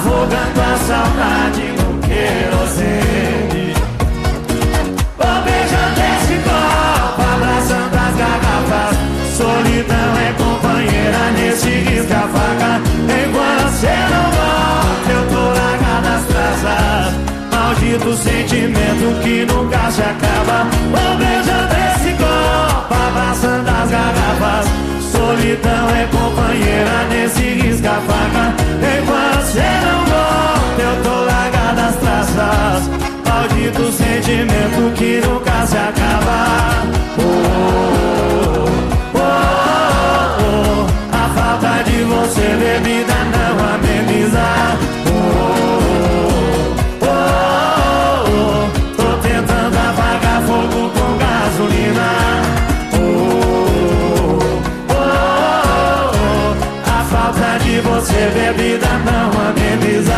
afogando a saudade no querosene. Vou beijando esse copo, abraçando as garrafas. Solidão é companheira nesse risca-faca. Enquanto você não volta, eu tô largado nas traças. Maldito sentimento que nunca se acaba. Vou beijando esse copo, abraçando as garrafas. Solidão é companheira nesse risca-faca. Enquanto você não volta, eu tô largado nas traças. Maldito sentimento que nunca se acaba. A falta de você, bebida, não ameniza. Tô tentando apagar fogo com gasolina. A falta de você, bebida, não ameniza.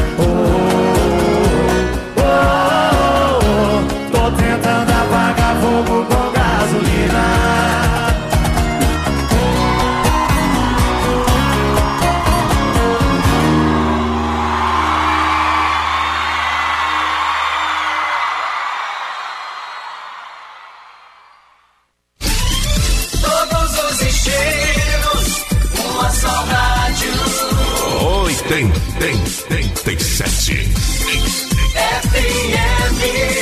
Tô tentando apagar fogo com gasolina. Todos os estilos, uma só rádio. 87 FM.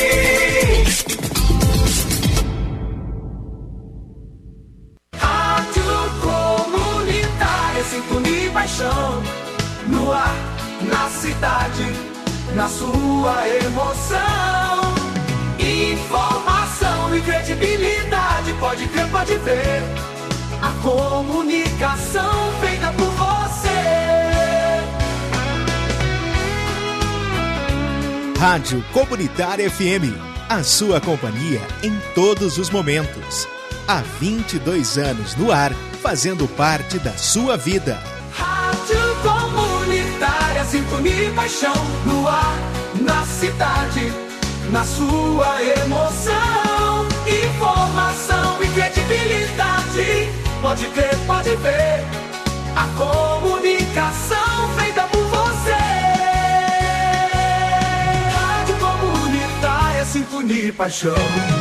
Rádio Comunitária, sintonia e paixão. No ar, na cidade, na sua emoção. Informação e credibilidade, pode crer, pode ver. A comunicação feita por você. Rádio Comunitária FM, a sua companhia em todos os momentos. Há 22 anos no ar, fazendo parte da sua vida. Rádio Comunitária, sintonia e paixão. No ar, na cidade, na sua emoção. Informação e credibilidade, pode crer, pode ver. A comunicação feita por você. Rádio Comunitária, sintonia e paixão.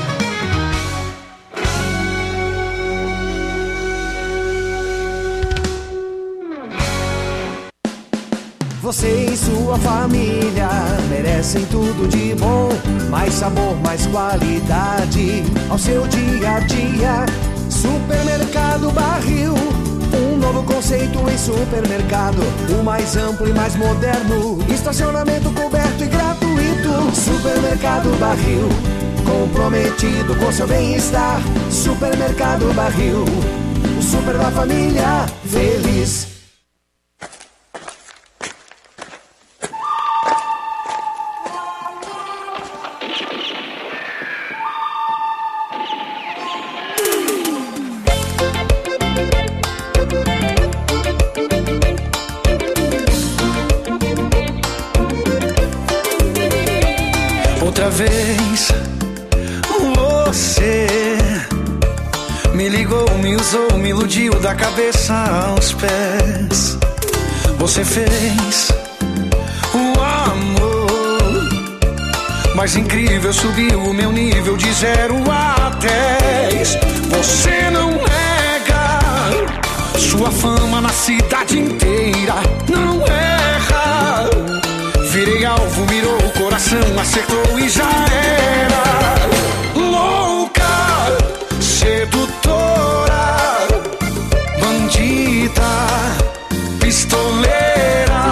Você e sua família merecem tudo de bom. Mais sabor, mais qualidade ao seu dia a dia. Supermercado Barril, um novo conceito em supermercado. O mais amplo e mais moderno, estacionamento coberto e gratuito. Supermercado Barril, comprometido com seu bem-estar. Supermercado Barril, o super da família feliz. Outra vez você me ligou, me usou, me iludiu da cabeça aos pés. Você fez o amor mais incrível, subiu o meu nível de 0 a 10. Você não nega sua fama na cidade inteira, não erra. Virei alvo, mirou o coração, acertou e já era. Louca, sedutora, bandida, pistoleira.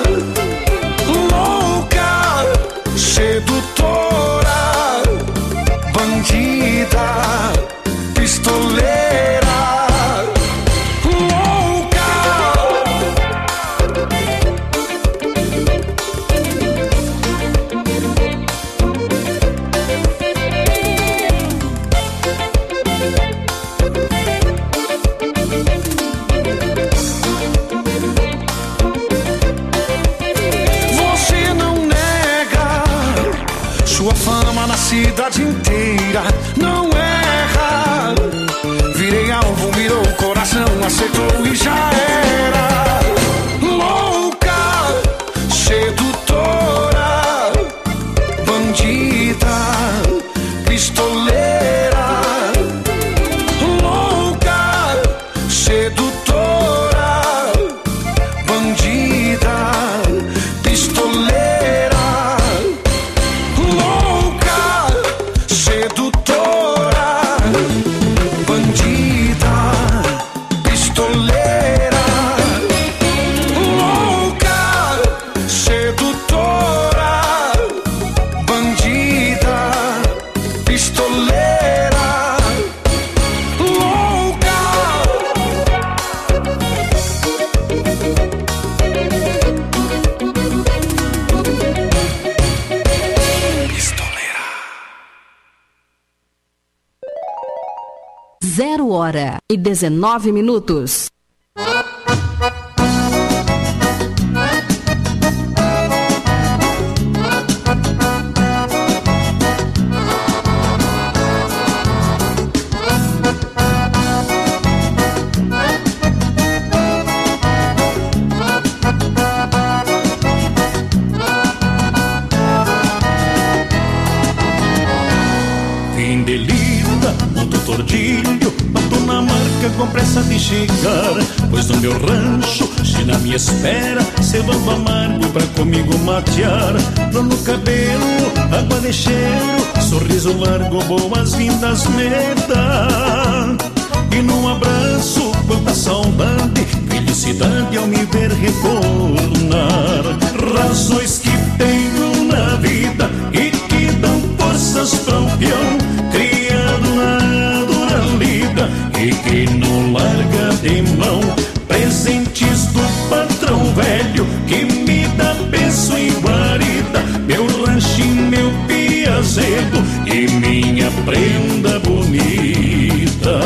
Louca, sedutora, bandida, pistoleira. Cidade inteira, não erra. Virei alvo, mirou o coração, acertou e já era. Louca, 0h19. Tordilho, bato na marca com pressa de chegar, pois no meu rancho, se na minha espera, cevando amargo pra comigo matear. Flor no cabelo, água de cheiro, sorriso largo, boas-vindas me dá. E num abraço, quanta saudade, felicidade ao me ver retornar. Razões que tenho na vida e que dão forças pra um peão criado na lida e que não larga de mão. Presentes do patrão velho que me dá benção e guarida, meu rancho e meu piazedo e minha prenda bonita.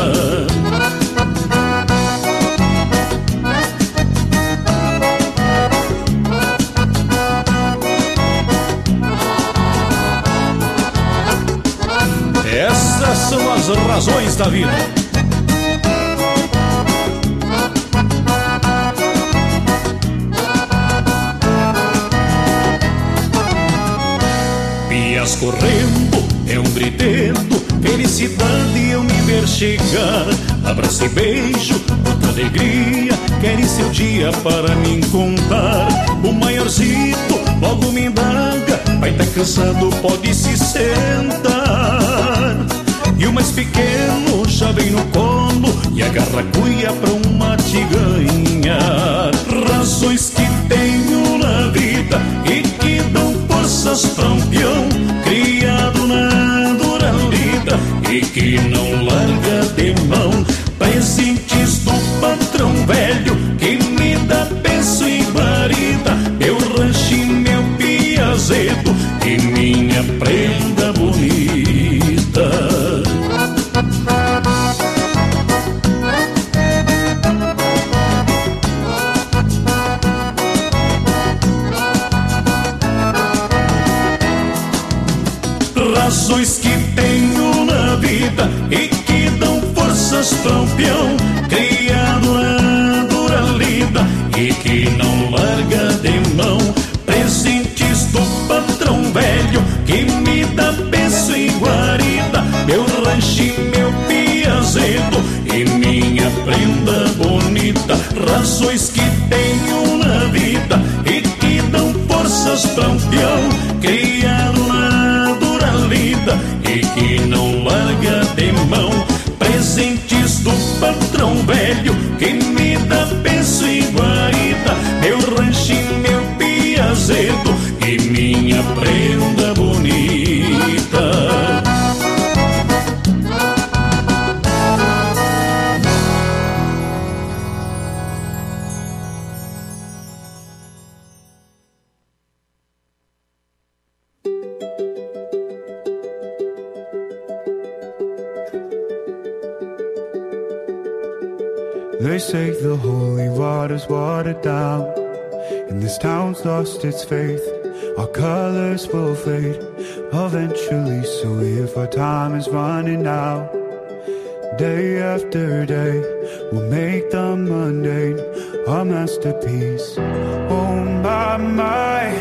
Essas são as razões da vida. Pias correndo, é um gritedo, felicidade eu me ver chegar. Abraço e beijo, muita alegria, querem seu dia para me contar. O maiorcito logo me indaga, vai tá cansado, pode se sentar. E o mais pequeno já vem no colo e agarra a cuia pra um mate ganhar. Razões que tenho na vida e que dão forças pra um peão criado na dura lida e que não larga de mão. Presentes do patrão velho que me dá benção e guarida, meu rancho e meu piazedo e minha prenda bonita. Razões que tenho na vida e que dão forças pra um peão criado na dura lida e que não larga de mão. Presentes do patrão velho que me dá benção e guarida, meu rancho e meu piazedo e minha prenda bonita. Razões que tenho na vida e que dão forças pra um peão criado na dura lida e que não larga de mão. Presentes do patrão velho que me dá benção e guarida, meu rancho e meu piazedo e minha prenda bonita. They say the holy water's watered down, and this town's lost its faith. Our colors will fade eventually, so if our time is running out, day after day, we'll make the mundane our masterpiece. Oh my,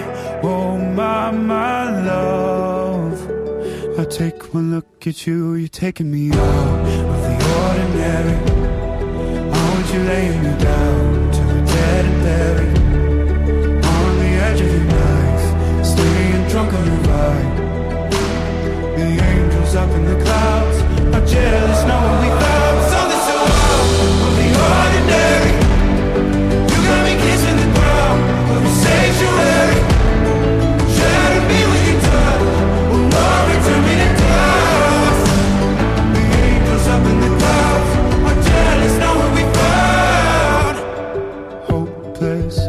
love, I take one look at you, you're taking me out of the ordinary. You laying me down to a dead and buried on the edge of your knife, staying drunk on your ride. The angels up in the clouds are jealous knowing we found something so out of the ordinary. You got me kissing the ground of a sanctuary. Shatter me with your touch, will not return me to dust. The angels up in the clouds are jealous knowing we found hopeless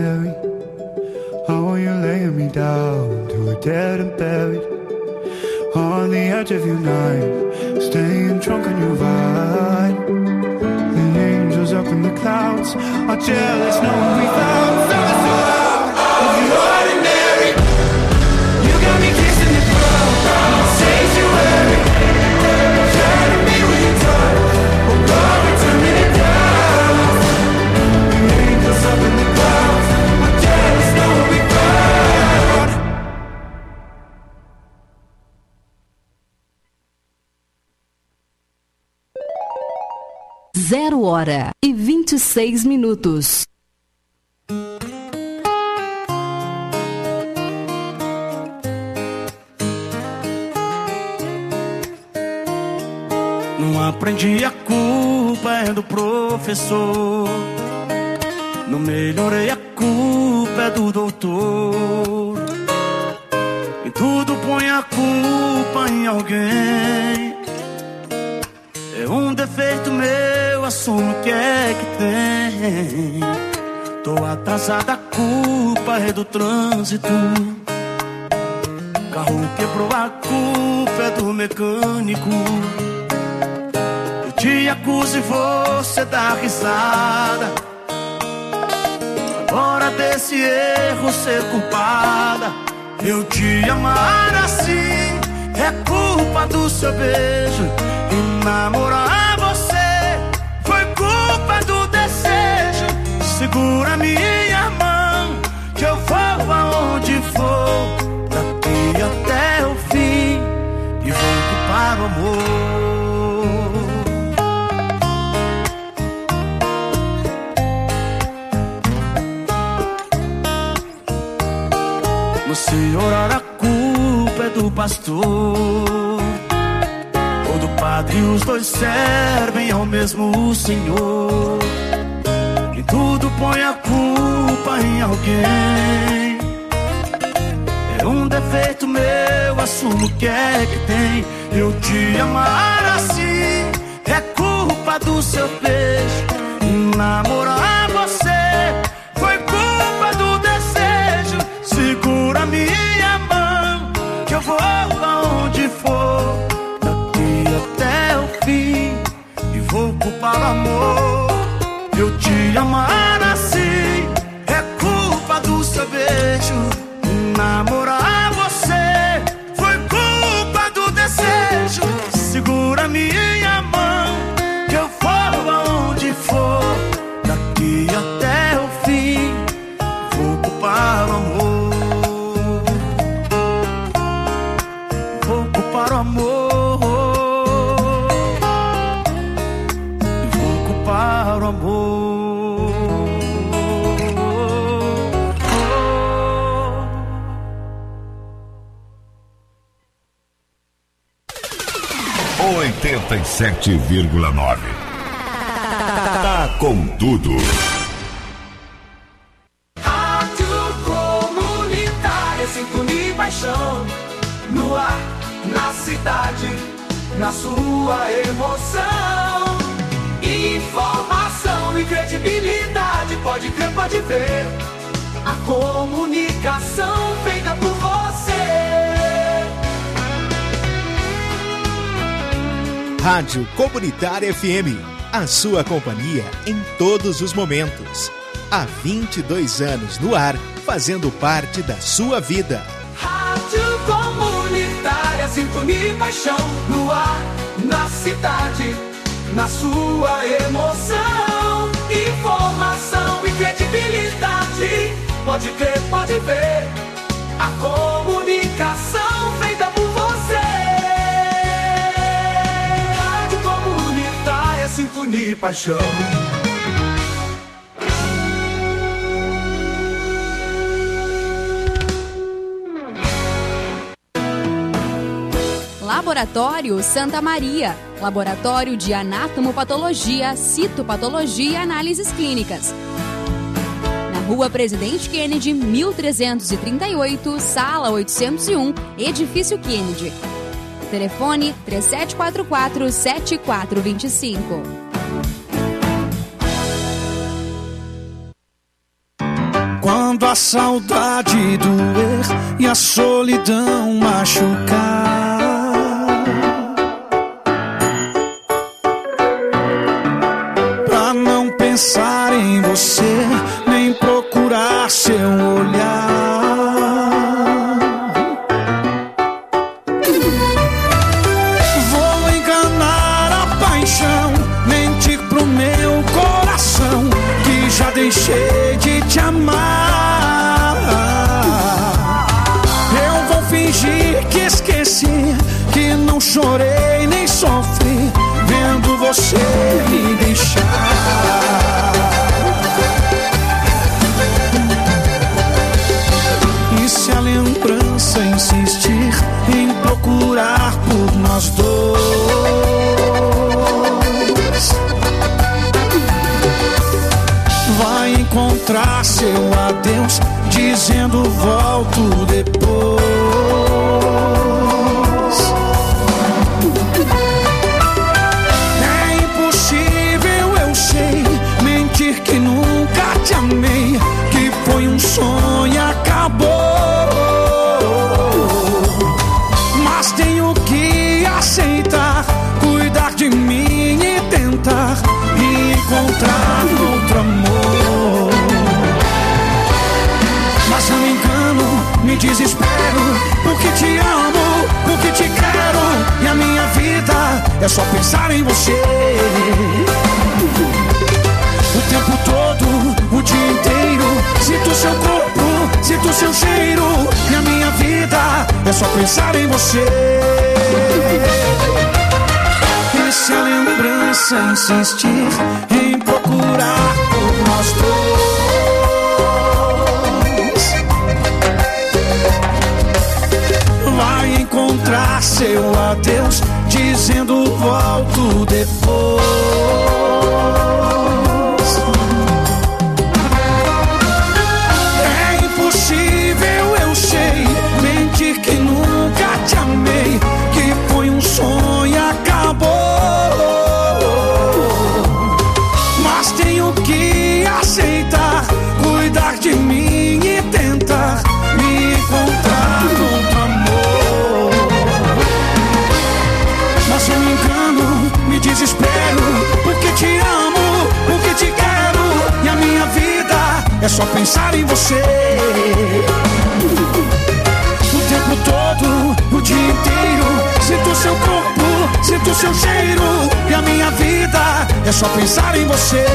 ordinary? How are you laying me down till we're dead and buried? On the edge of your knife, staying drunk on your vine. The angels up in the clouds are jealous, knowing we found of the ordinary. You got me kissing the ground, sanctuary. Turning me with your touch, oh God, we're turning it down. The angels up in the clouds are jealous, knowing we found. 0h26. Não aprendi, a culpa é do professor. Não melhorei, a culpa é do doutor. E tudo põe a culpa em alguém. É um defeito meu, assumo que é que tem. Tô atrasada, a culpa é do trânsito. Carro quebrou, a culpa é do mecânico. Eu te acuso e você dá risada. Agora desse erro ser culpada. Eu te amar assim é culpa do seu beijo. E namorar você foi culpa do desejo. Segura minha mão que eu vou aonde for, daqui até o fim, e vou culpar o amor. No Senhor, a culpa é do pastor ou do padre, os dois servem ao mesmo Senhor. E tudo põe a culpa em alguém. É um defeito meu, assumo que é que tem. Eu te amar assim é culpa do seu beijo. E namorar você foi culpa do desejo. Segura minha mão que eu vou aonde for, daqui até o fim, e vou culpar o amor. Eu te amar assim é culpa do seu beijo. Namorar você foi culpa do desejo. Segura minha mão que eu vou aonde for, daqui até o fim, vou culpar o amor. Vou culpar o amor. Vou culpar o amor. 87,9. Tá com tudo. Rádio Comunitária, sintonia e paixão. No ar, na cidade, na sua emoção. Informação e credibilidade, pode crer, pode ver. A comunicação feita por você. Rádio Comunitária FM, a sua companhia em todos os momentos. Há 22 anos no ar, fazendo parte da sua vida. Rádio Comunitária, sintonia e paixão. No ar, na cidade, na sua emoção. Informação e credibilidade, pode crer, pode ver. A comunicação feita por você. Rádio Comunitária, sintonia e paixão. Laboratório Santa Maria, laboratório de anatomopatologia, citopatologia e análises clínicas. Na Rua Presidente Kennedy, 1338, sala 801, edifício Kennedy. Telefone 3744-7425. quando a saudade doer e a solidão machucar. Pra não pensar em você, nem procurar seu olhar. Vou enganar a paixão, mentir pro meu coração que já deixei de te amar. Eu vou fingir que esqueci, que não chorei nem sofri vendo você me deixar. E se a lembrança insistir em procurar por nós dois, vai encontrar seu adeus dizendo volto depois. É impossível, eu sei, mentir que nunca te amei, que foi um sonho e acabou. Mas tenho que aceitar, cuidar de mim e tentar me encontrar outro amor. Mas eu me engano, me desespero, porque te amo, porque te quero, e a minha vida é só pensar em você. O tempo todo, o dia inteiro, sinto seu corpo, sinto seu cheiro, e a minha vida é só pensar em você. E se a lembrança insistir em procurar por nós dois, vai encontrar seu adeus dizendo volto depois. É impossível, eu sei, mentir que nunca te amei, que foi um sonho e acabou. Mas tenho que aceitar, cuidar de mim e tentar me encontrar outro amor. Mas eu me engano, me desespero, porque te amo, porque te quero, e a minha vida é só pensar em você. O tempo todo, o dia inteiro, sinto seu corpo, sinto seu cheiro, e a minha vida é só pensar em você.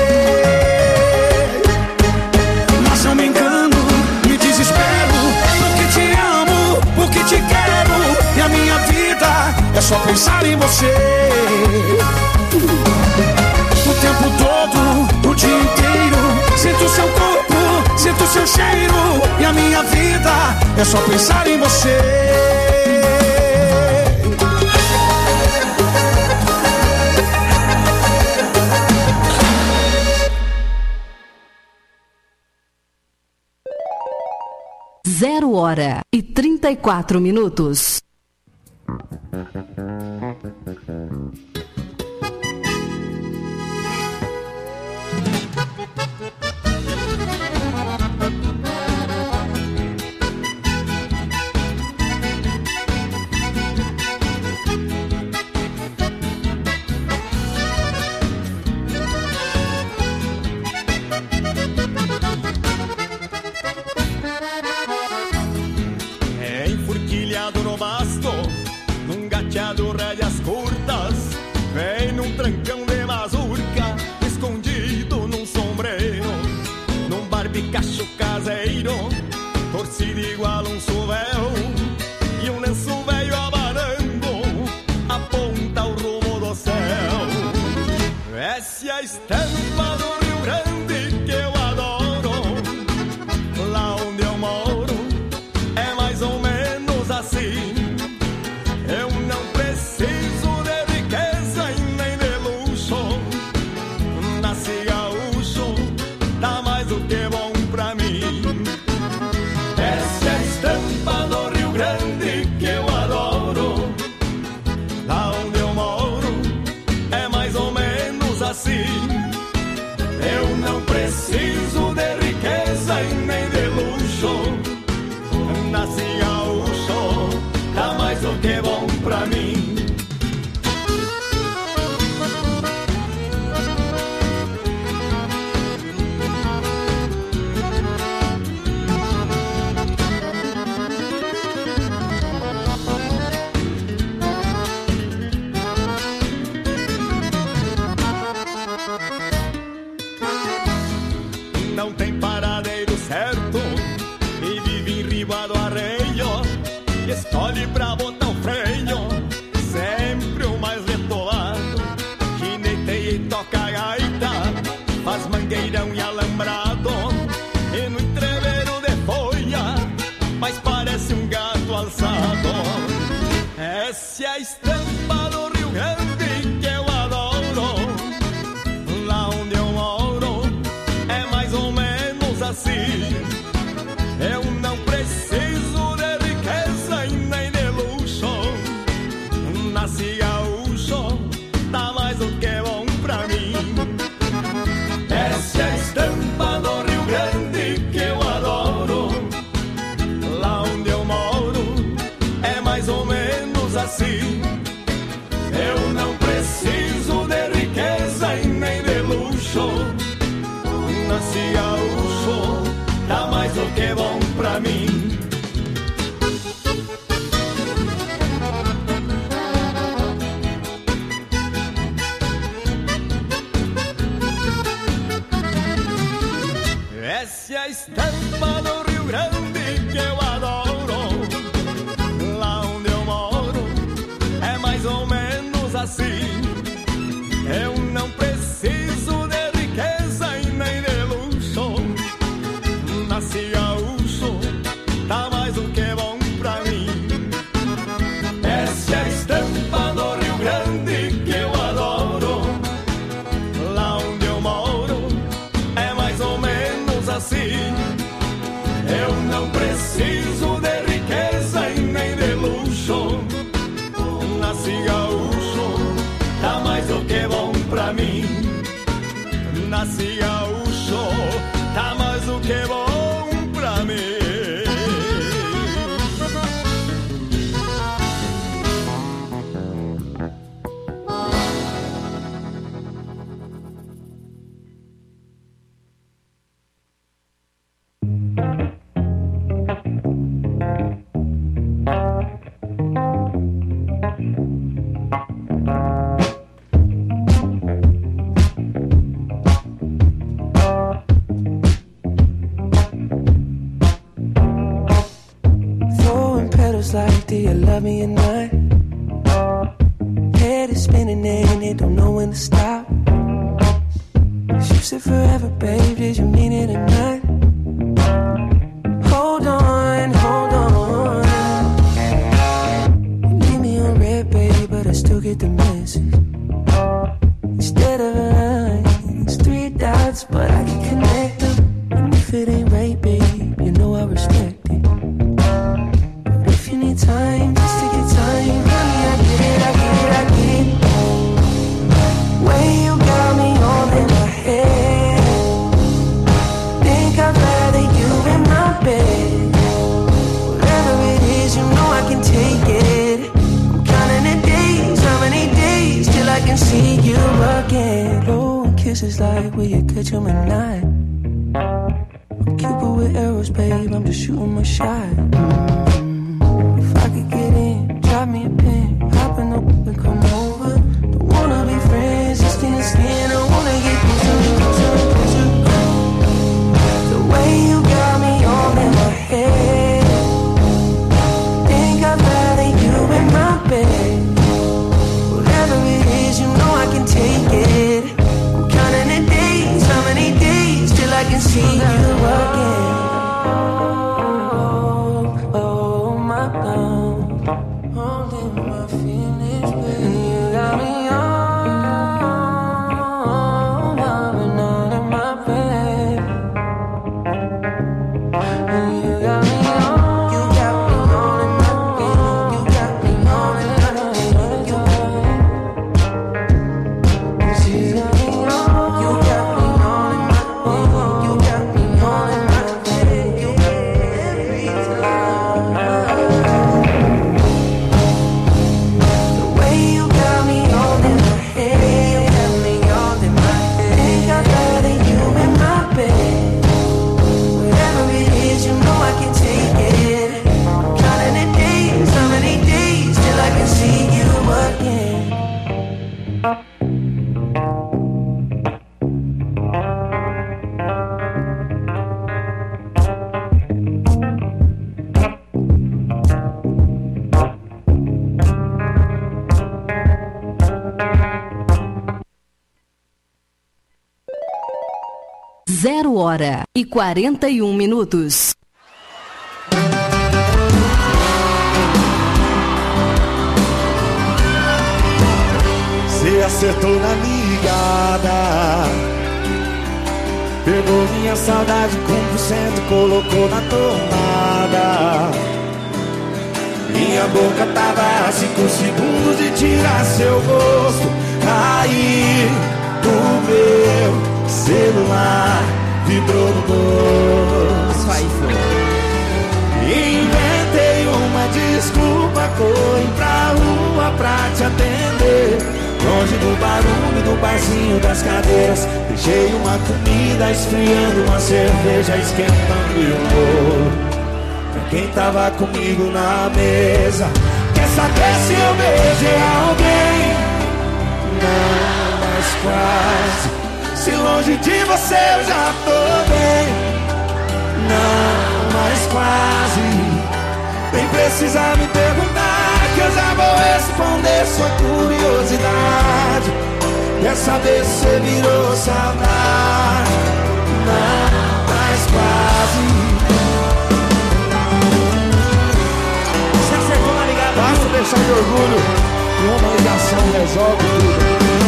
Mas eu me engano, me desespero, porque te amo, porque te quero, e a minha vida é só pensar em você. O tempo todo, o dia inteiro, sinto seu corpo, sinto seu cheiro, e a minha vida é só pensar em você. 0h34. No basto, num gateado rédeas curtas, vem num trancão de mazurca, escondido num sombreiro, num barbicacho caseiro, torcido igual um suvel, e um lenço velho abanando, aponta o rumo do céu. Essa é a estampa do Rio Grande que eu adoro, lá onde eu moro é mais ou menos assim. Eu não preciso de riqueza e nem de luxo, nasci gaúcho, dá mais do que bom pra mim. Essa é a estampa do Rio Olhe pra botar o freio, sempre o mais retolado. Gineteia e toca a gaita, faz mangueirão e alambrado. E no entreveiro de folha, mas parece um gato alçado. Essa é a estampa do Rio Grande que eu adoro. Lá onde eu moro é mais ou menos assim. Eu não preciso de riqueza e nem de luxo. Nasci gaúcho, tá mais do que bom pra mim. Essa é a estampa do Rio Grande que eu adoro. Lá onde eu moro é mais ou menos assim. Eu não preciso de riqueza e nem de luxo. Nasci gaúcho, tá mais do que bom pra mim. Essa é a estampa do Rio Grande que eu adoro. Lá onde eu moro é mais ou menos assim. Eu não preciso de riqueza e nem de luxo. Nasci gaúcho, tá mais do que bom pra mim. Essa é a estampa do Rio Grande que eu adoro. Lá onde eu moro é mais ou menos assim. Eu não preciso de riqueza e nem de luxo. Nasci gaúcho, tá mais do que bom pra mim. Nasci gaúcho, tá mais do que bom pra mim. Throwing petals like, do you love me or not? Head is spinning and it don't know when to stop. You said forever, babe, did you mean it or not? Hold on, hold on. You leave me on red, babe, but I still get the message. Instead of a line, it's 3 dots, but I can connect them. And if it ain't right, babe, you know I respect it. But if you need time, just take your time, honey, I get it, I get it, I get it. Way you got me all in my head. Think I'd rather you in my bed. Whatever it is, you know I can take it. I'm counting the days, how many days till I can see you again. Blowing kisses like, will you catch 'em at night? I'm Cupid with arrows, babe, I'm just shooting my shot. If I could get in, drop me a pin, hop in the whip and come over. Don't wanna be friends, just skin to skin, I wanna get closer. The way you got me all in my head. Think I'd rather you in my bed. Whatever it is, you know I can take it. I'm counting the days, how many days till I can see you again. Oh my God, holding my feelings, baby. And you got me all loving out of my bed. And you got me all, you got me all in my bed. You got me all in my bed. You got me all, you got me all in my bed. You got me all in my bed. You got every time. The way you got me all in my head. You got me all in my head. Think I'd rather you in my bed. Whatever it is, you know I can take 0h41. Você acertou na ligada, pegou minha saudade com 100%, colocou na tomada. Minha boca tava a 5 segundos de tirar seu gosto. Aí o meu celular vibrou no bolso. Inventei uma desculpa, corri pra rua pra te atender. Longe do barulho do barzinho das cadeiras, deixei uma comida esfriando, uma cerveja esquentando e um bolo pra quem tava comigo na mesa. Quer saber se eu beijei alguém? Não, mas quase. Se longe de você eu já tô bem. Não, mas quase. Nem precisa me perguntar, que eu já vou responder sua curiosidade. Quer saber se você virou saudade? Não, mas quase. Você acertou na ligada, basta deixar de orgulho e uma ligação resolve tudo.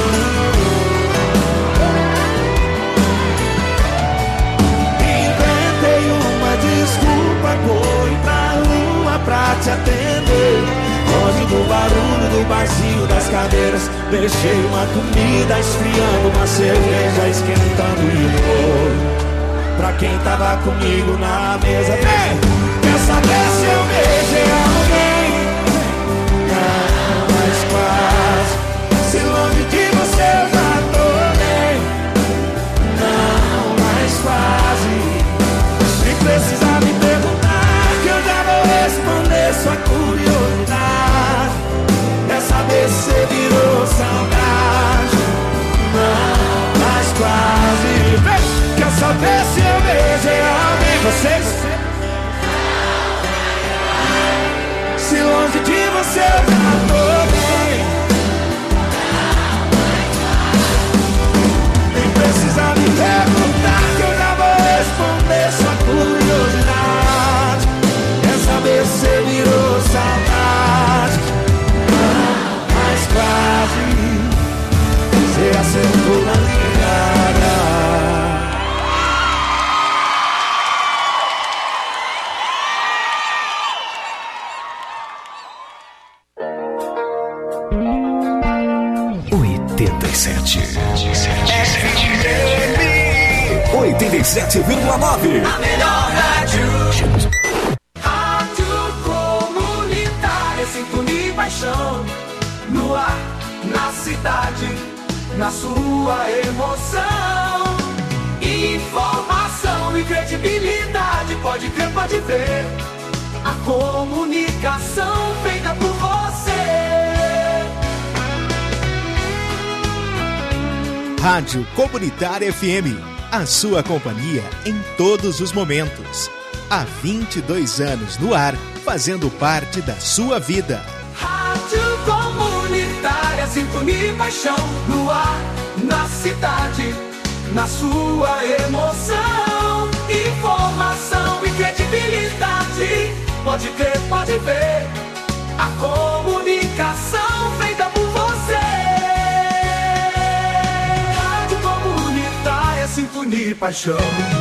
Inventei uma desculpa, corri pra rua pra te atender. Longe do barulho do barzinho das cadeiras, deixei uma comida esfriando, uma cerveja esquentando e um bolo pra quem tava comigo na mesa. Ei, quer saber se eu beijei alguém? Não, mas quase. Se longe de você eu já tô bem. Não, mas quase. Nem precisa me perguntar, que eu já vou responder sua curiosidade. Quer saber se você virou saudade? Não, mas quase. Quer saber se eu beijei alguém? Vocês? Se longe de você eu já tô bem. Nem precisa me perguntar, que eu já vou responder sua curiosidade. Quer saber se você virou saudade? Não, mas quase. Você acertou na ligada. FM 87,9. A melhor rádio. Rádio comunitária, sintonia e paixão. No ar, na cidade, na sua emoção. Informação e credibilidade, pode crer, pode ver. A comunicação feita por você. Rádio Comunitária FM, a sua companhia em todos os momentos. Há 22 anos no ar, fazendo parte da sua vida. Rádio Comunitária, sintonia e paixão. No ar, na cidade, na sua emoção. Informação e credibilidade, pode crer, pode ver. A comunicação feita por você. Rádio Comunitária, sintonia e paixão.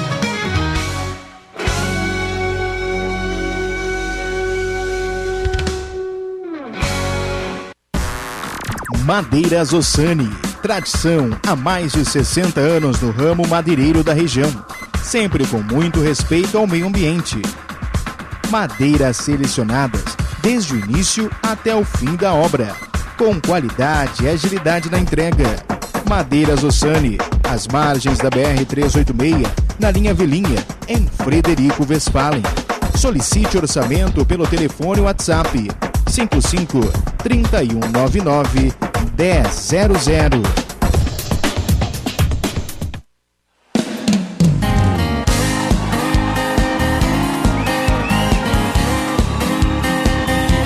Madeiras Ossani, tradição há mais de 60 anos no ramo madeireiro da região, sempre com muito respeito ao meio ambiente. Madeiras selecionadas desde o início até o fim da obra, com qualidade e agilidade na entrega. Madeiras Ossani, às margens da BR-386, na linha Vilinha, em Frederico Westphalen. Solicite orçamento pelo telefone WhatsApp 55 3199 1000.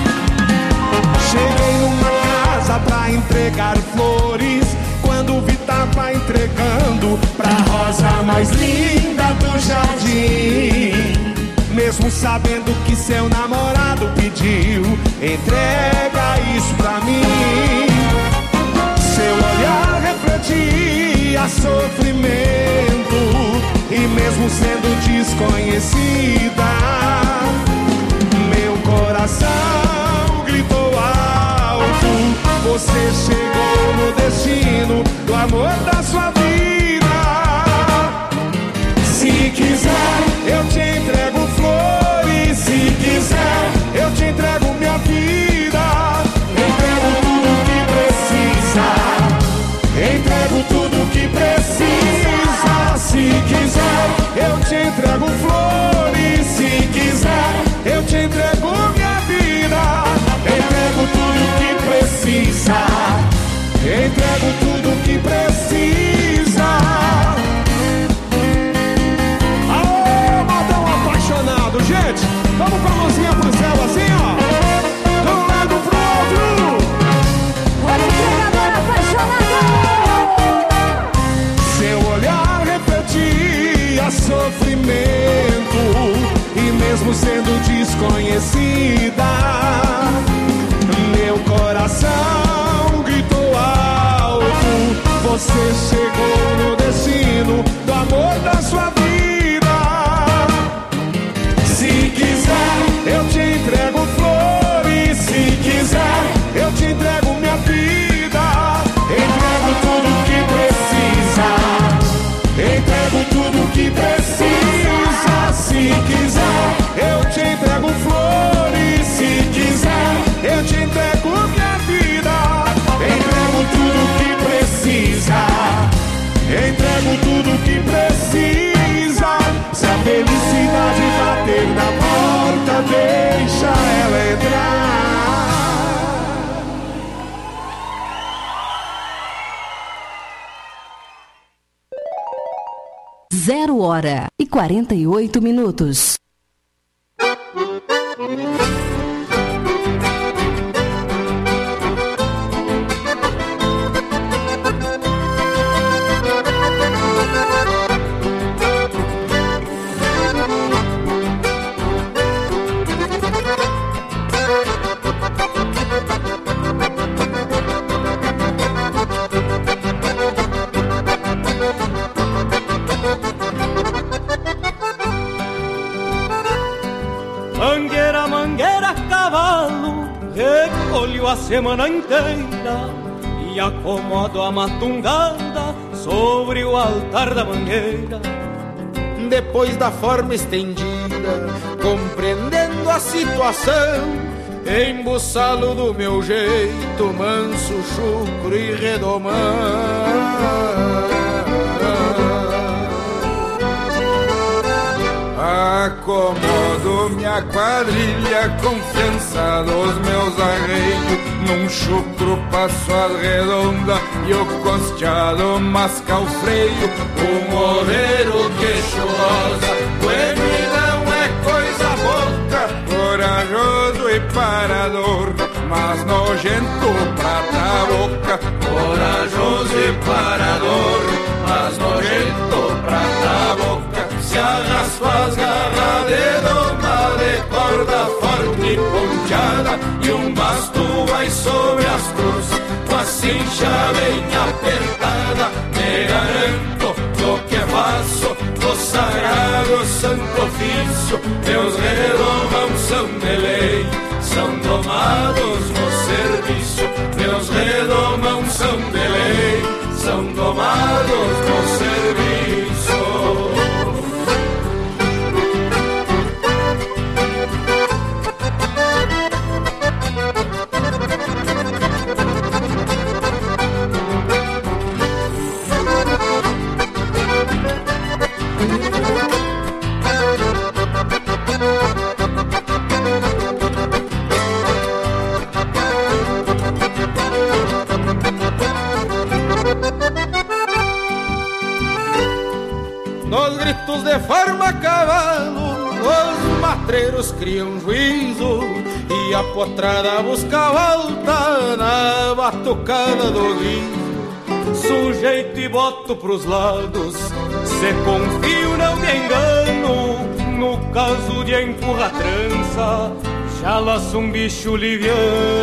Cheguei numa casa pra entregar flores, quando vi tava entregando pra rosa mais linda do jardim. Mesmo sabendo que seu namorado pediu, entrega isso pra mim. Seu olhar refletia sofrimento, e mesmo sendo desconhecida, meu coração gritou alto. Você chegou no destino do amor da sua vida. Se quiser, eu te entrego flores. Se quiser, eu te entrego minha vida. Entrego tudo que precisa. Entrego tudo que precisa. Se quiser, eu te entrego flores. Se quiser, eu te entrego minha vida. Entrego tudo que precisa. Entrego tudo que precisa. Aô, modão apaixonado, gente. Vamos com a mãozinha pro céu assim, ó. De um lado pro outro. Olha o entregador apaixonado. Seu olhar refletia sofrimento, e mesmo sendo desconhecida, meu coração gritou alto. Você chegou no destino do amor da sua vida. Se quiser, eu te entrego flores. Se quiser, eu te entrego minha vida. Entrego tudo que precisa. Entrego tudo que precisa. Se quiser, eu te entrego flores. Se quiser, eu te entrego minha vida. Entrego tudo que precisa. Entrego tudo que precisa. Se a felicidade bater na porta, deixa ela entrar. 0h48. Recolho a semana inteira e acomodo a matungada sobre o altar da mangueira. Depois da forma estendida, compreendendo a situação, embuçalo do meu jeito, manso, chucro e redomão. Acomodo minha quadrilha, confiança dos meus arreios, num chucro passo a redonda e o costeado masca o freio. O moreiro queixosa, não é coisa boca, corajoso e parador, mas nojento prata boca. Corajoso e parador, mas nojento prata boca. Se arraspa as garras de doma de corda forte e ponteada, e um basto vai sobre as cruzes com a cincha bem apertada. Me garanto do que faço, do sagrado santo ofício. Meus redomãos são de lei, são domados no serviço. Meus redomãos são de lei, são domados no serviço. Nos gritos de forma a cavalo, os matreiros criam juízo e a potrada busca a volta na batucada do guiso. sujeito e boto pros lados. Se confio, não me engano, no caso de empurrar trança, já laço um bicho liviano.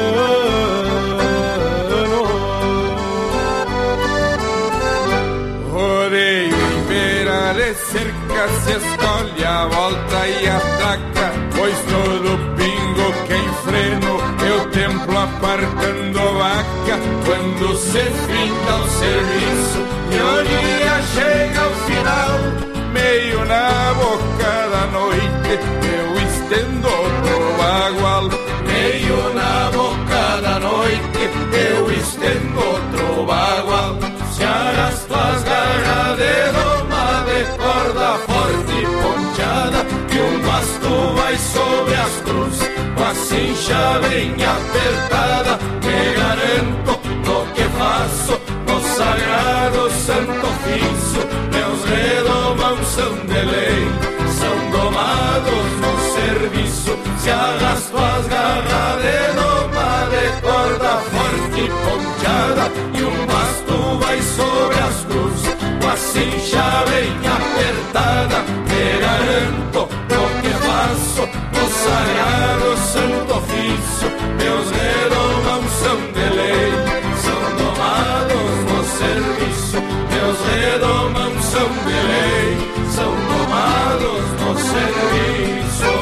Rodeio em beira de cerca, se escolhe a volta e ataca, pois todo pingo que enfreno eu templo apartando vaca. Quando se finda o serviço e o dia chega ao final, meio na boca da noite eu estendo outro bagual. Meio na boca da noite eu estendo outro bagual. Se arrasto as garras de doma de corda forte e ponchada, e um basto vai sobre as cruzes com a cincha bem apertada. Me garanto no que faço, no sagrado santo ofício. Meus redomãos são de lei, são domados no serviço. Se arrasto as garras de doma de corda forte e ponchada, e um basto vai sobre as cruzes com a cincha bem apertada. Me garanto no que faço, no sagrado santo ofício. Meus redomãos são de lei, são domados no serviço. Meus redomãos são de lei, são domados no serviço.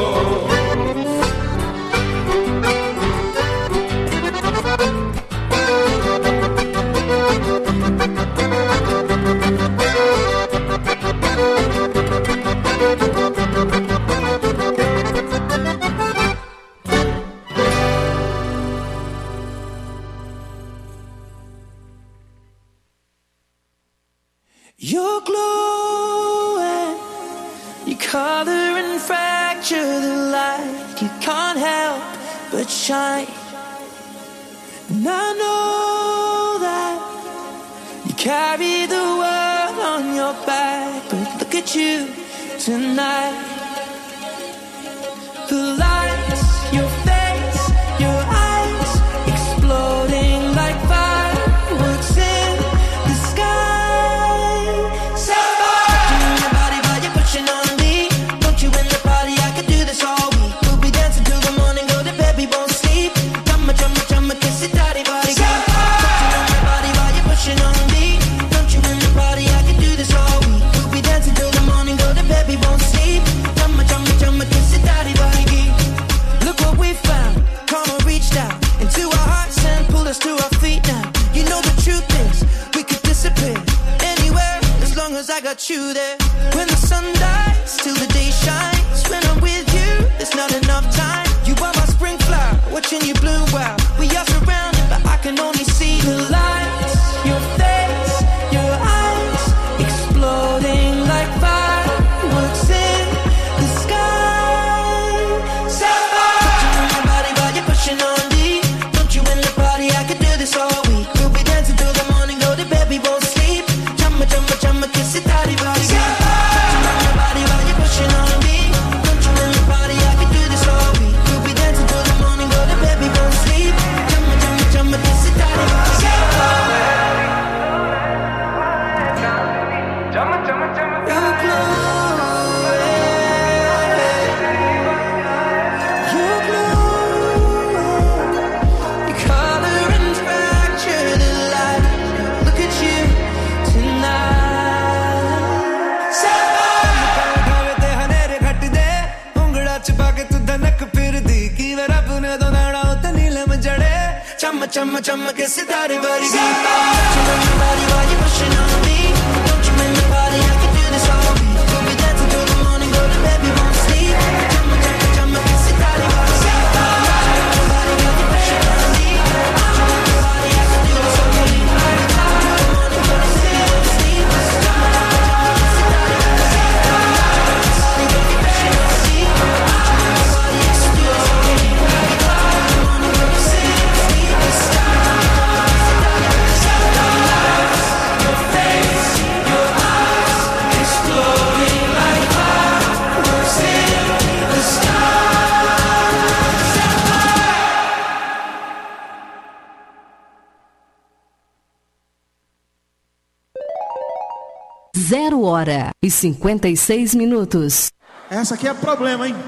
You're glowing, you color and fracture the light. You can't help but shine. And I know that you carry the world on your back, but look at you tonight. The lights, your face, your eyes, exploding like fireworks in the sky. I got you there. When the sun dies, till the day shines. When I'm with you, there's not enough time. You are my spring flower, watching you bloom wild. We are surrounded, but I can only see the lights. Your face, your eyes, exploding like fireworks in the sky. Touching on my body while you're pushing on me. Don't you in the party, I could do this all week. We'll be dancing till the morning, go to bed, we won't sleep. Chumma, chumma, chumma, kiss it, daddy, body. Touching on my body while you're pushing on me. Don't you in the party, I could do this all week. We'll be dancing till the morning, go to bed, we won't sleep. Chumma, chumma, chumma, kiss it, daddy, body. Chumma, chumma, chumma, you're glowing. You're glowing. You color and fracture the light. Look at you tonight. ते हनेरे घट दे उंगड़ा चिपा के तू धनक फिर दी की मेरा पुने तो नाड़ा होते नीलम जड़े चम चम चम के सितारे वर्गी Body while you're pushing on me. Don't you in the party, I can do this all week. We'll be dancing till the morning, go to bed, we won't sleep. Chum chum chum के सितारे वर्गी Body while you're pushing on me. Don't you in the party, I can do this all week. Till the morning, go to bed, we won't sleep. Chum Your face 0h56. Essa aqui é problema, hein?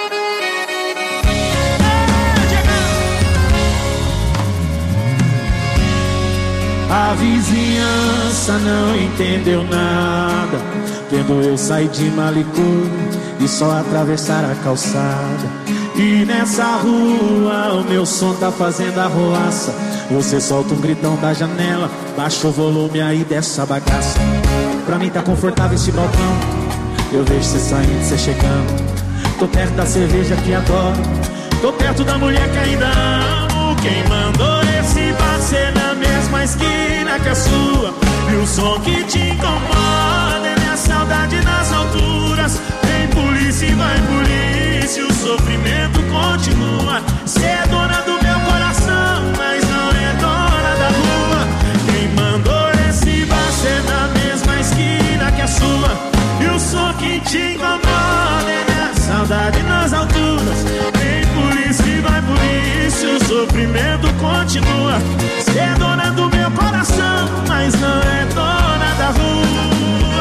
A vizinhança não entendeu nada, vendo eu sair de Malicô e só atravessar a calçada. E nessa rua o meu som tá fazendo arruaça. Você solta um gritão da janela, baixa o volume aí dessa bagaça. Pra mim tá confortável esse balcão, eu vejo você saindo, você chegando. Tô perto da cerveja que adoro, tô perto da mulher que ainda amo. Quem mandou esse bar ser na mesma esquina que a sua? E o som que te incomoda é minha saudade nas alturas. Vem polícia e vai polícia, o sofrimento continua. Cê é dona do meu coração, mas não é dona da rua. Quem mandou esse bar ser na mesma esquina que a sua? E o som que te incomoda é minha saudade nas alturas. Vem polícia e vai polícia, o sofrimento continua. Cê é dona do meu coração, mas não é dona da rua.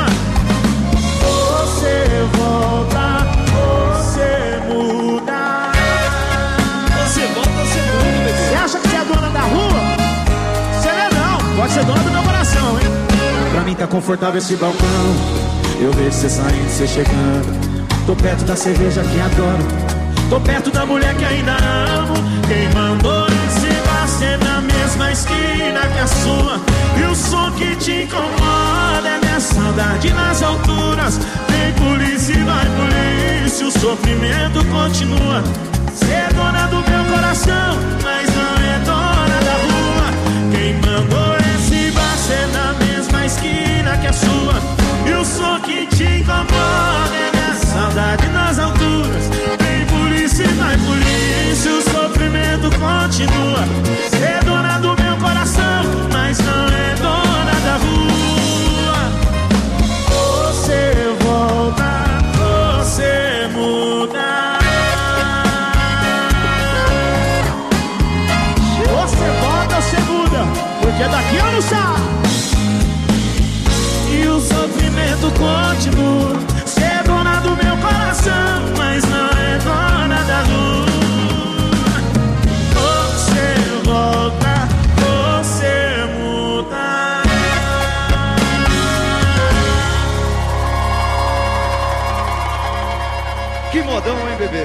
Você volta, você muda. Você volta, você muda, bebê. Você acha que você é dona da rua? Você não é não, pode ser dona do meu coração, hein? Pra mim tá confortável esse balcão, eu vejo você saindo, você chegando. Tô perto da cerveja que adoro, tô perto da mulher que ainda amo. Quem mandou esse bar ser na mesma esquina que a sua? E o som que te incomoda é minha saudade nas alturas. Vem polícia e vai polícia, o sofrimento continua. Cê é dona do meu coração, mas não é dona da rua. Quem mandou esse bar ser na mesma esquina que a sua? E o som que te incomoda é minha saudade nas alturas. Vem polícia e vai polícia, o sofrimento continua. Cê é dona do meu coração, mas não é dona da rua. Você volta, você muda. Você volta, você muda, porque daqui eu não saio. E o sofrimento continua. Cê é dona do meu coração, mas não é dona da lua. Você volta, você muda. Que modão, hein, bebê?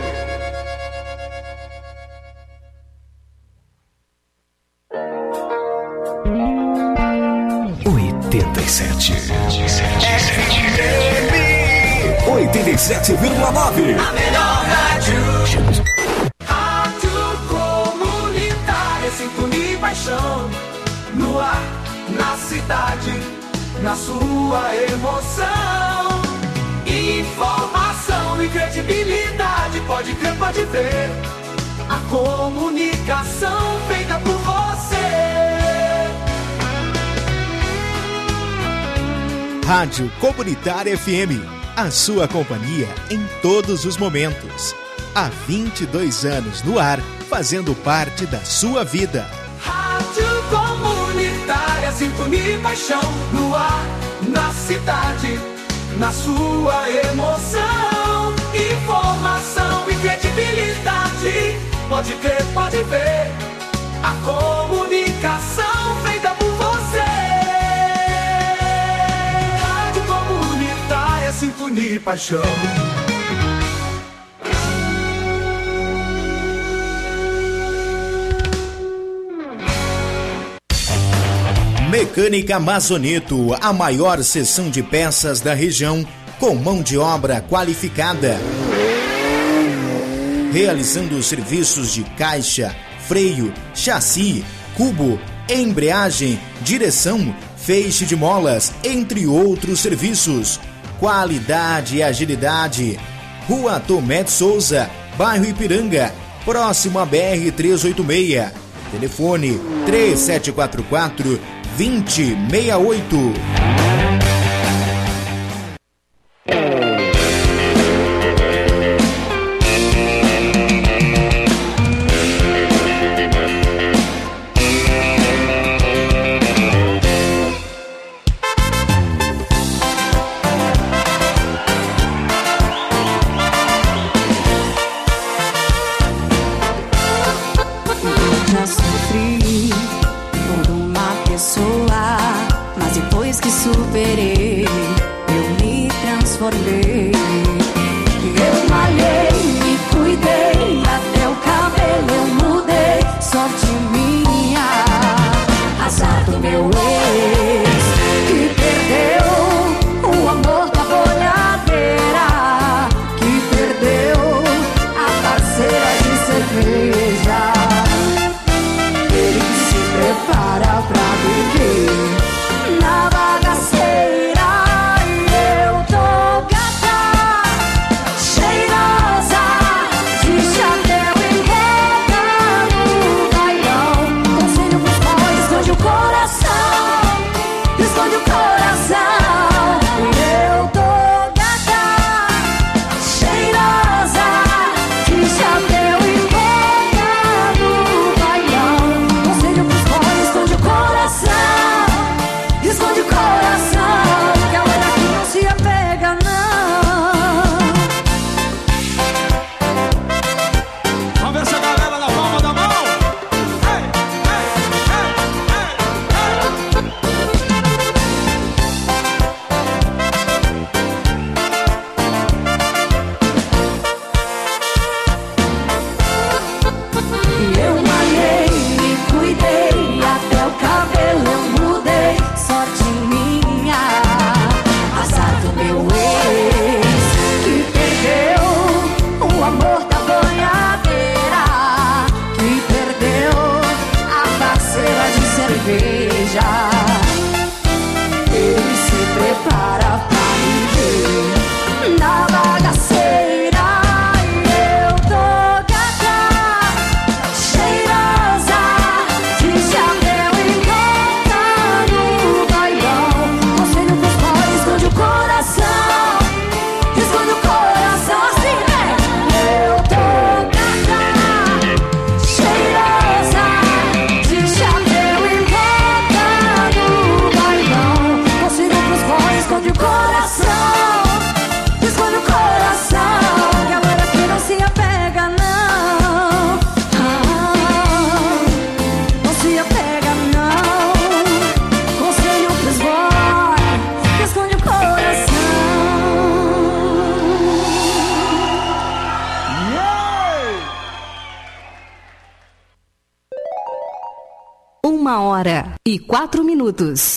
FM 87,9. A melhor rádio. Rádio comunitária, sintonia e paixão. No ar, na cidade, na sua emoção. Informação e credibilidade, pode crer, pode ver. A comunicação feita por você. Rádio Comunitária FM, a sua companhia em todos os momentos. Há 22 anos no ar, fazendo parte da sua vida. Rádio Comunitária, sintonia e paixão. No ar, na cidade, na sua emoção. Informação e credibilidade, pode crer, pode ver. A comunicação feita por você. Rádio Comunitária, sintonia e paixão. Mecânica Mazoneto, a maior seção de peças da região, com mão de obra qualificada. Realizando serviços de caixa, freio, chassi, cubo, embreagem, direção, feixe de molas, entre outros serviços. Qualidade e agilidade. Rua Tomé de Souza, bairro Ipiranga, próximo à BR-386. Telefone 3744-2068. sorte minha, azar do meu ex, que perdeu o amor da bolhadeira, que perdeu a parceira de cerveja. Ele que se prepara pra viver na bagaceira, e eu tô gata, cheirosa, de chapéu e roupa no bailão. Conselho pros pais, esconde o coração, esconde o coração. E eu tô gata, cheirosa, de chapéu e roupa no bailão. Conselho pros pais, esconde o coração, esconde o coração, que a hora que não se apega, não. Vamos ver essa galera na palma da mão. Ei, E eu malhei, me cuidei, até o cabelo eu mudei. Sorte minha, azar do meu ex, que perdeu o amor da banhadeira, que perdeu a parceira de cerveja. Ele se prepara pra viver na bagaceira, e eu tô gata, cheirosa, de chapéu e roupa no bailão. Conselho pros pais, esconde o coração, esconde o coração, assim, né? Eu tô gata, cheirosa, de chapéu e roupa no bailão. Conselho pros pais, esconde o coração, esconde o coração, que agora que não se apega, não. Não se apega, não. Conselho pros boys, esconde o coração. 1h04.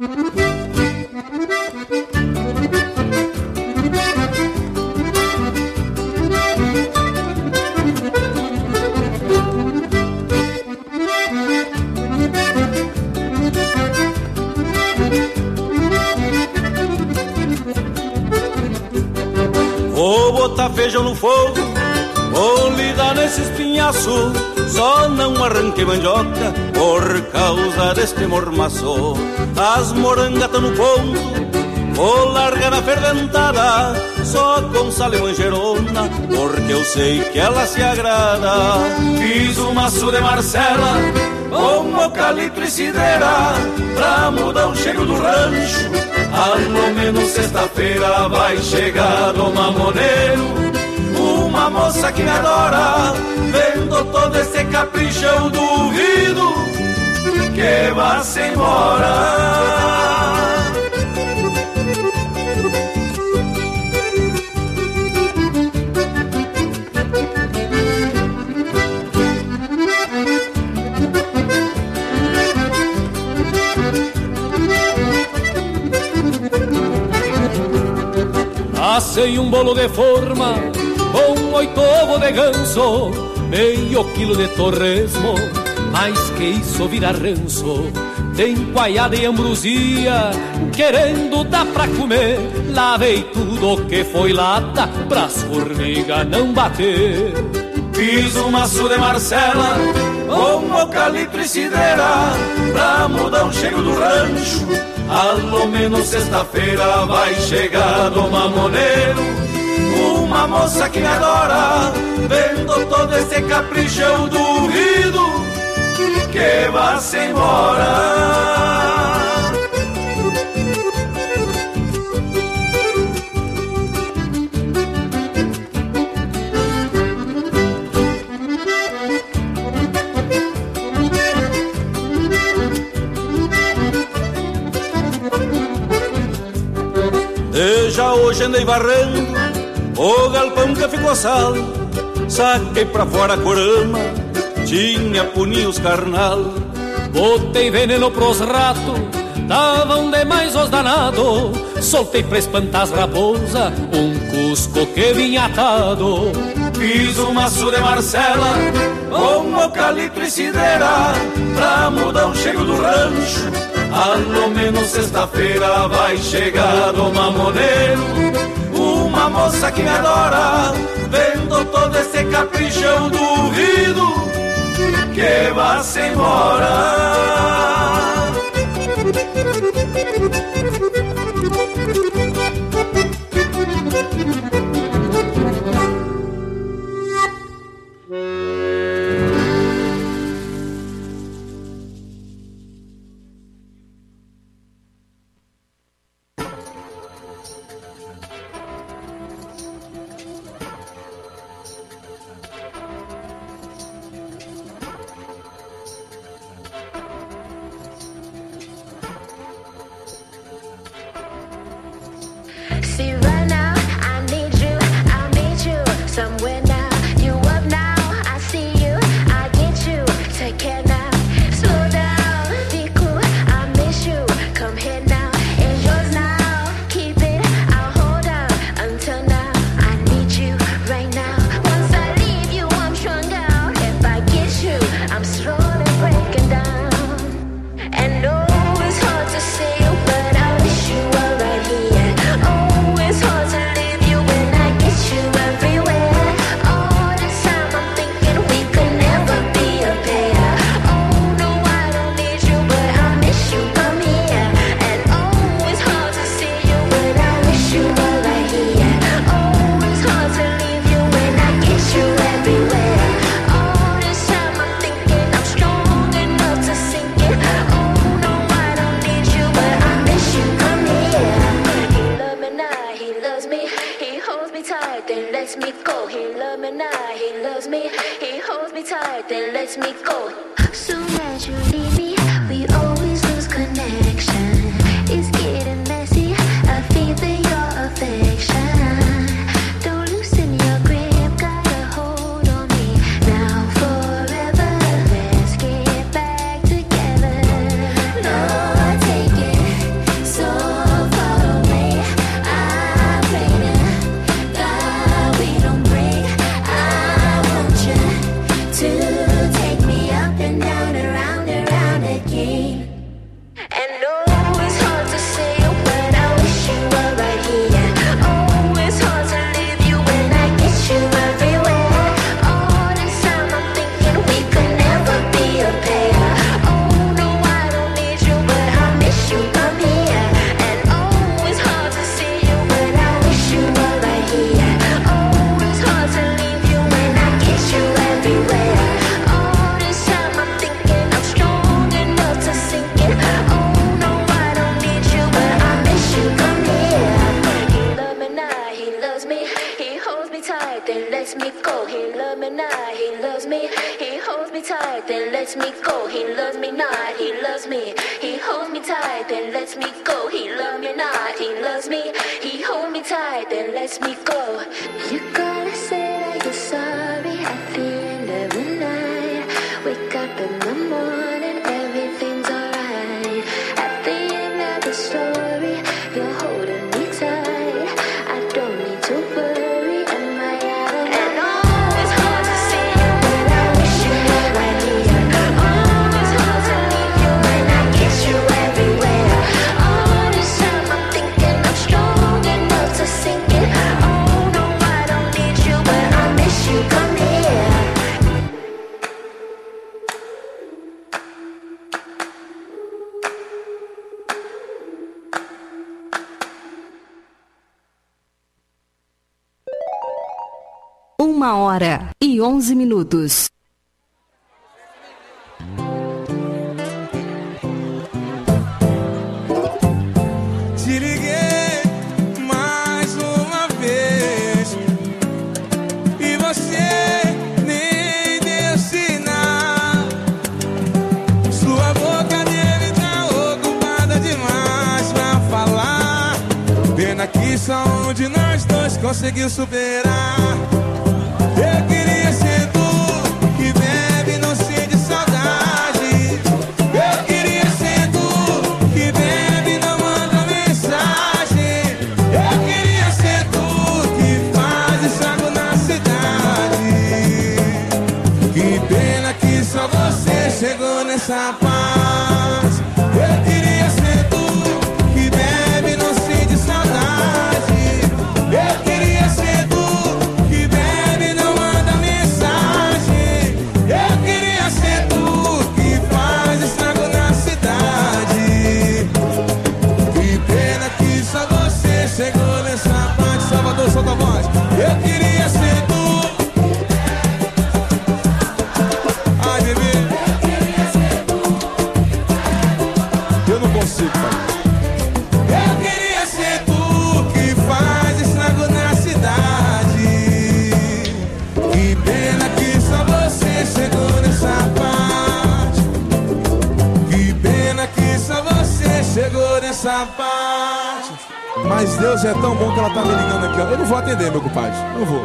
Vou botar feijão no fogo, vou lidar nesse espinhaço. Só não arranquei mandioca por causa deste mormaço. As morangas tão no ponto, vou largar na ferventada, só com sal e manjerona, porque eu sei que ela se agrada. Fiz um maço de Marcela com eucalipto e cidreira, pra mudar o cheiro do rancho. Ao menos sexta-feira vai chegar o mamoneiro, uma moça que me adora. Vendo todo esse capricho eu duvido que vá-se embora. Assei um bolo de forma com 8 ovos de ganso, meio quilo de torresmo, mais que isso vira ranço. Tem coalhada e ambrosia, querendo dar pra comer. Lavei tudo que foi lata, pras formigas não bater. Fiz um maço de Marcela com eucalipto e cidreira, pra mudar o cheiro do rancho. Ao menos sexta-feira vai chegar o mamoneiro, uma moça que me adora. Vendo todo esse capricho eu duvido que vá-se embora. E já hoje andei varrendo o galpão que ficou sal, saquei pra fora a corama, tinha puninhos carnal. Botei veneno pros ratos, davam demais os danados. Soltei pra espantar as raposas, cusco que vinha atado. Fiz um maço de Marcela com eucalipto e cidreira pra mudar o cheiro do rancho. Ao menos sexta-feira vai chegar o mamoneiro, uma moça que me adora. Vendo todo esse capricho eu duvido que vá-se embora. See right now, I need you, I meet you somewhere now. You up now, I see you, I get you. Take care now, slow down, be cool. I miss you, come here now. It's yours now, keep it, I'll hold out until now. I need you right now. Once I leave you, I'm strung out. If I get you, I'm slowly breaking down. And oh, it's hard to see you, but I wish you were right here. Oh, it's hard to leave you when I get you everywhere. All the time I'm thinking we could never be a pair. Oh no, I don't need you, but I miss you, come here. And oh, it's hard to see you, but I wish you were right here. Oh, it's hard to leave you when I get you everywhere. All this time I'm thinking I'm strong enough to sink it. Oh no, I don't need you, but I miss you, come here. He love me now, he loves me. He holds me tight, then lets me go. He love me now, he loves me. He holds me tight, then lets me go. Soon as you leave me, we always lose connection. It's getting messy, I feel your affection. Don't loosen your grip, got a hold on me. Now forever, let's get back together. No, I take it so far away. I pray to God we don't break. I want you to take me up and down, around again. And oh, it's hard to say you, but I wish you were right here. Oh, it's hard to leave you when I get you everywhere. All this time I'm thinking we could never be a pair. Oh no, I don't need you, but I miss you, come here. And oh, it's hard to see you, but I wish you were right here. Oh, it's hard to leave you when I get you everywhere. All this time I'm thinking I'm strong enough to sink it. Oh no, I don't need you, but I miss you, come here. He love me now, he loves me. He holds me tight, then lets me go. He love me now, he loves me. He holds me tight, then lets me go. He loves me not, he loves me. He holds me tight, then lets me go. He love me not, he loves me. He holds me tight, then lets me go. You gotta say that you're sorry at the end of the night. Wake up in the morning, everything's alright. At the end of the story, you're holding me tight. I don't need to worry, am I out of line? And oh, it's hard to see you, but I wish you were right here. Oh, it's hard to leave you when I get you everywhere. All this time I'm thinking I'm strong enough to sink it. Oh no, I don't need you, but I miss you, come here. Uma hora e 11 minutos. Te liguei mais uma vez e você nem deu sinal. Sua boca dele tá ocupada demais pra falar. Pena que só um de nós dois conseguiu superar. Eu queria ser tu que bebe no nessa paz. Eu queria ser tu, que bebe e não sente saudade. Eu queria ser tu, que bebe e não manda mensagem. Eu queria ser tu, que faz estrago na cidade. Que pena que só você chegou nessa parte. Salvador, solta a voz. Eu queria ser tu. Ai, bebê. Eu queria ser tu. Eu não consigo, pai. Eu queria ser tu, que faz estrago na cidade. Que pena que só você chegou nessa parte. Que pena que só você chegou nessa parte. Mas Deus é tão bom que ela tá me ligando aqui, ó. Eu não vou atender, meu compadre, não vou.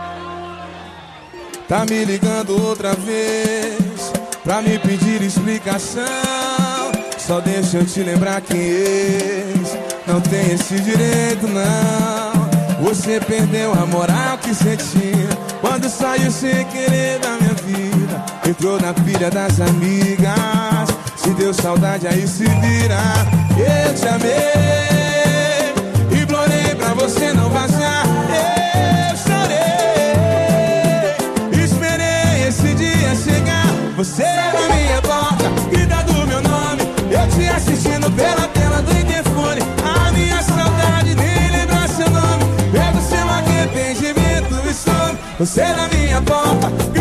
Tá me ligando outra vez pra me pedir explicação. Só deixa eu te lembrar que ex não tem esse direito, não. Você perdeu a moral que você tinha quando saiu sem querer da minha vida. Entrou na pilha das amigas. Se deu saudade, aí se vira. Eu te amei, implorei pra você não vazar. Eu chorei, esperei esse dia chegar. Você na minha porta, gritando meu nome. Eu te assistindo pela tela do interfone. A minha saudade nem lembra seu nome. Pega o seu arrependimento e some. Você na minha porta,